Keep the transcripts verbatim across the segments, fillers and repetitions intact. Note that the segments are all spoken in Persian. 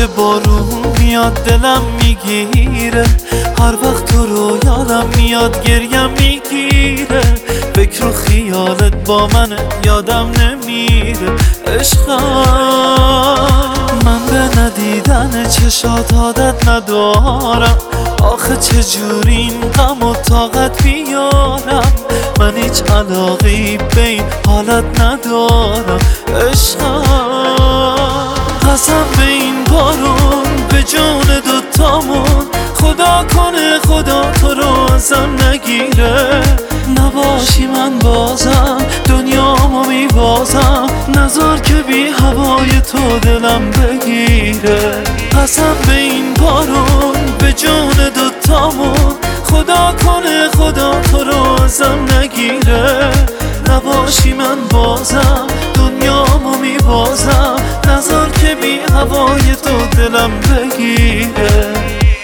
که بارون میاد دلم میگیره، هر وقت تو رو یادم میاد گریم میگیره، فکر و خیالت با منه یادم نمیره. عشقم من به ندیدن چشات عادت ندارم، آخه چجوری این غم و طاقت بیارم، من هیچ علاقی به این حالت ندارم. عشقم قسم به این بارون به جون دوتامون، خدا کنه خدا تو رو ازم نگیره، نباشی من بازم دنیامو میبازم، نذار که بی هوای تو دلم بگیره. قسم به این بارون به جون دوتامون، خدا کنه خدا تو رو ازم نگیره، نباشی من بازم دنیامو میبازم، نذار که بی هوای تو دلم بگیره.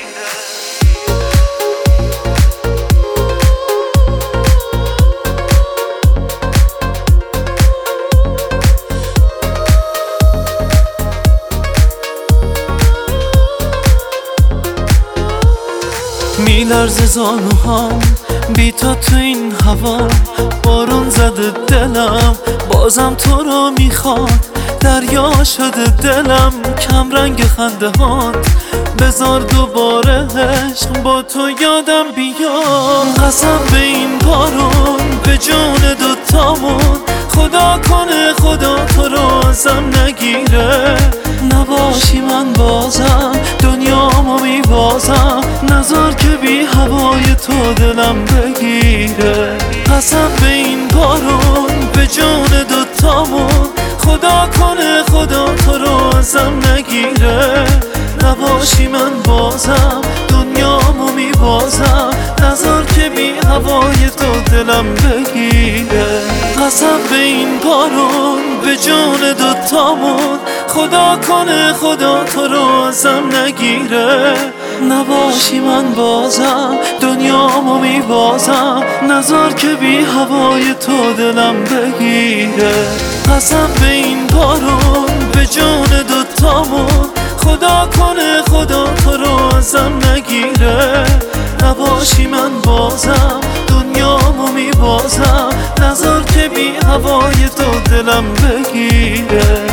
میلرزه زانوهام بی تو تو این هوا، بارون زده دلم بازم تو رو میخواد، دریا شده دلم کم رنگ خنده هات، بذار دوباره عشق با تو یادم بیاد. قسم به این بارون به جون دوتامون، خدا کنه خدا تو رو ازم نگیره، نباشی من بازم دنیامو میبازم، نذار که بی هوای تو دلم بگیره. قسم به این بارون به جون دوتامون، خدا کنه خدا تو رو ازم نگیره، نباشی من بازم دنیامو میبازم، نذار که بی هوای تو دلم بگیره. قسم به این بارون به جون دوتامون، خدا کنه خدا تو رو ازم نگیره، نباشی من بازم دنیامو میبازم، نذار که بی هوای تو دلم بگیره. قسم به این بارون به جون دوتامون، خدا کنه خدا تو رو ازم نگیره، نباشی من بازم دنیامو میبازم، نذار که بی هوای تو دلم بگیره.